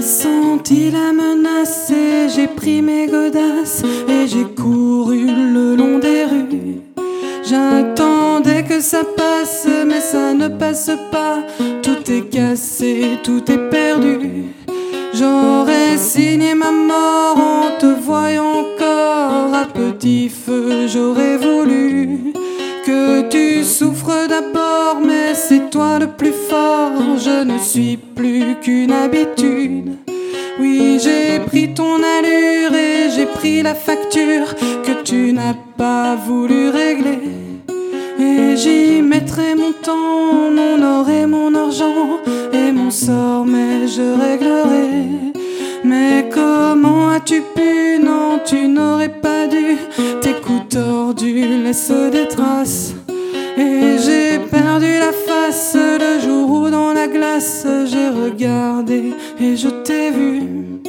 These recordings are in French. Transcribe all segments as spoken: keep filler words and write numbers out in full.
senti la menace et j'ai pris mes godasses et j'ai couru le long des rues. J'attendais que ça passe, mais ça ne passe pas. Tout est cassé, tout est perdu. J'aurais signé ma mort en te voyant encore à petit feu. J'aurais voulu que tu souffres d'abord, mais c'est toi le plus fort. Je ne suis plus qu'une habitude. Oui, j'ai pris ton allure et j'ai pris la facture que tu n'as pas voulu régler. Et j'y mettrai mon temps, mon or et mon argent et mon sort, mais je réglerai. Mais comment as-tu pu? Non, tu n'aurais pas dû. Tes coups tordus laissent des traces. Et j'ai perdu la face le jour où dans la glace j'ai regardé et je t'ai vu.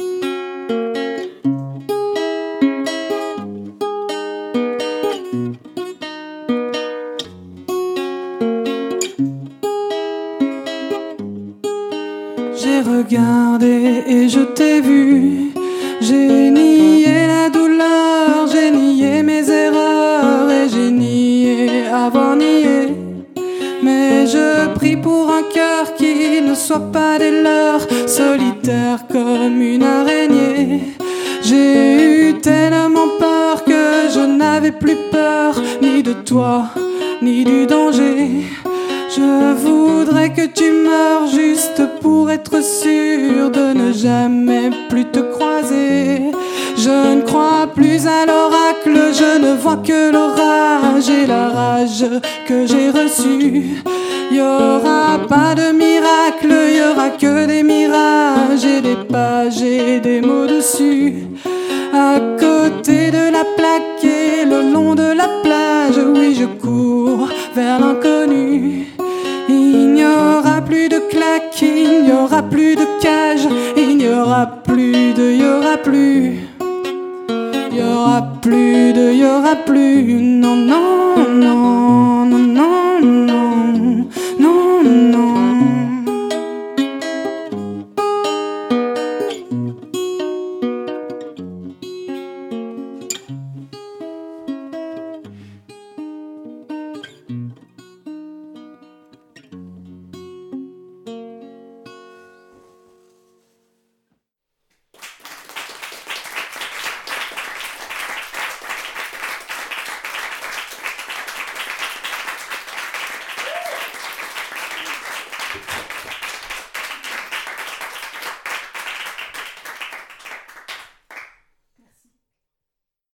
J'ai regardé et je t'ai vu. J'ai nié la douleur, j'ai nié mes erreurs et j'ai nié avoir nié. Mais je prie pour un cœur qui ne soit pas des leurs, solitaire comme une araignée. J'ai eu tellement peur que je n'avais plus peur ni de toi, ni du danger. Je voudrais que tu meures juste pour être sûr de ne jamais plus te croiser. Je ne crois plus à l'oracle, je ne vois que l'orage et la rage que j'ai reçue. Y aura pas de miracle, y aura que des mirages et des pages et des mots dessus. À côté de la plaque et le long de la plage, oui je cours vers l'inconnu. Il n'y aura plus de claques, il n'y aura plus de cage, il n'y aura plus de, il n'y aura plus. Il n'y aura plus de, il n'y aura plus, non, non, non.